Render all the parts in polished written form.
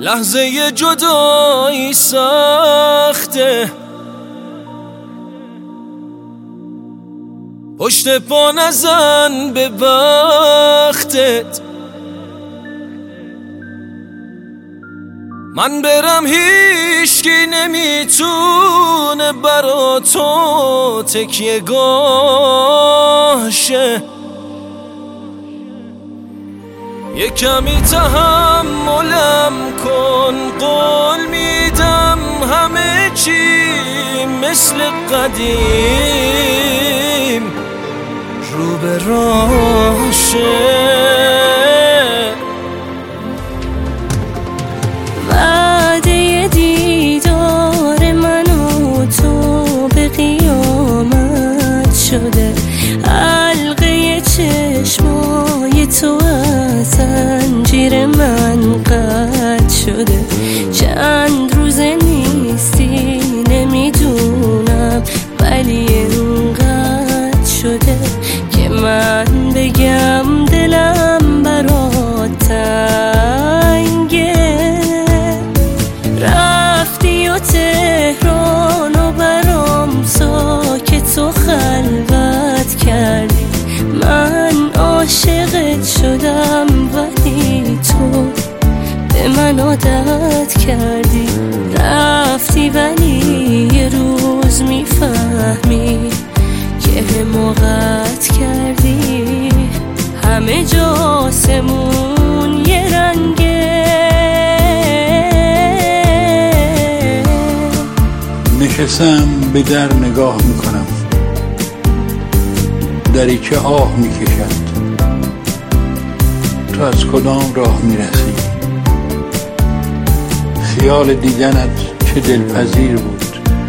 لحظه جدایی سخته، پشت پا نزن به بختت. من برم هیچکی نمیتونه برا تو تکیه گاه شه. یه کمی تحملم کن، قول میدم همه چی مثل قدیم رو به راه شه. وعده دیدار من و تو به قیامت شده، حلقه چشمای تو از زنجیر من قطع شده. چند روزه نیستی نمیدونم، ولی اینقدر شده که من بگم دلم برات تنگه. رفتی و تهران و برام ساکت و خلوت کردی. من عاشقت شدم ولی تو به من عادت کردی. رفتی ولی یه روز میفهمی که حماقت کردی. همه جا آسمون یه رنگه. نشستم به در نگاه میکنم، دری که آه میکشد. تو از کدام راه میرسی؟ خیال دیدنت چه دلپذیر بود.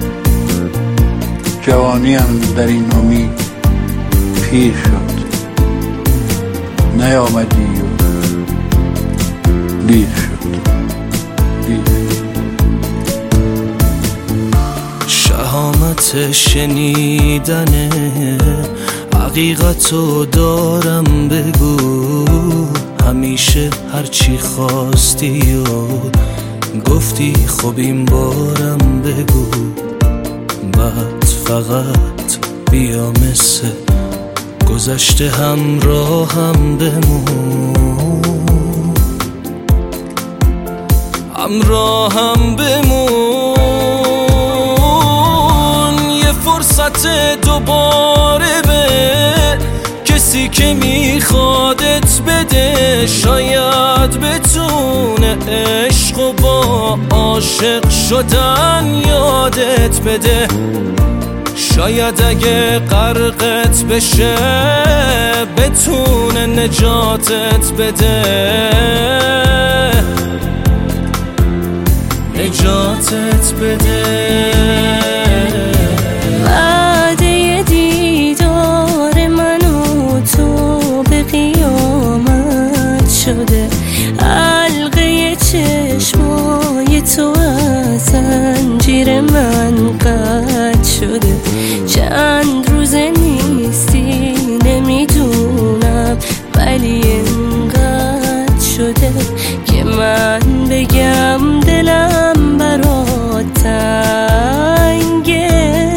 جوانیم در این امید پیر شد، نیامدی و دیر شد. شهامت شنیدن حقیقتو دارم، بگو همیشه هرچی خواستی و گفتی خب این بارم بگو. بعد فقط بیا مثل گذشته همراهم بمون، همراهم بمون. یه فرصت دوباره به کسی که میخوادت بده، شاید بتونه عشق و با عاشق شدن یادت بده. شاید اگه غرقت بشه بتونه نجاتت بده، نجاتت بده. وعده دیدار من و تو به قیامت شده، حلقه چشمای تو از زنجیر من قطع شده. چند روزه نیستی نمیدونم، ولی اینقدر شده که من بگم دلم برات تنگه.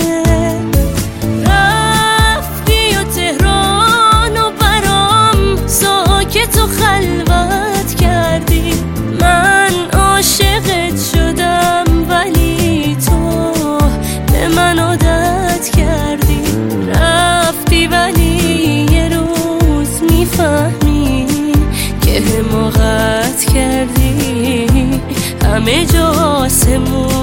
رفتی و تهران و برام ساکت و خلوت کردی. من عاشقت شدم ولی تو به من عادت کردی. رفتی ولی یه روز میفهمی که حماقت کردی. همه جا آسمون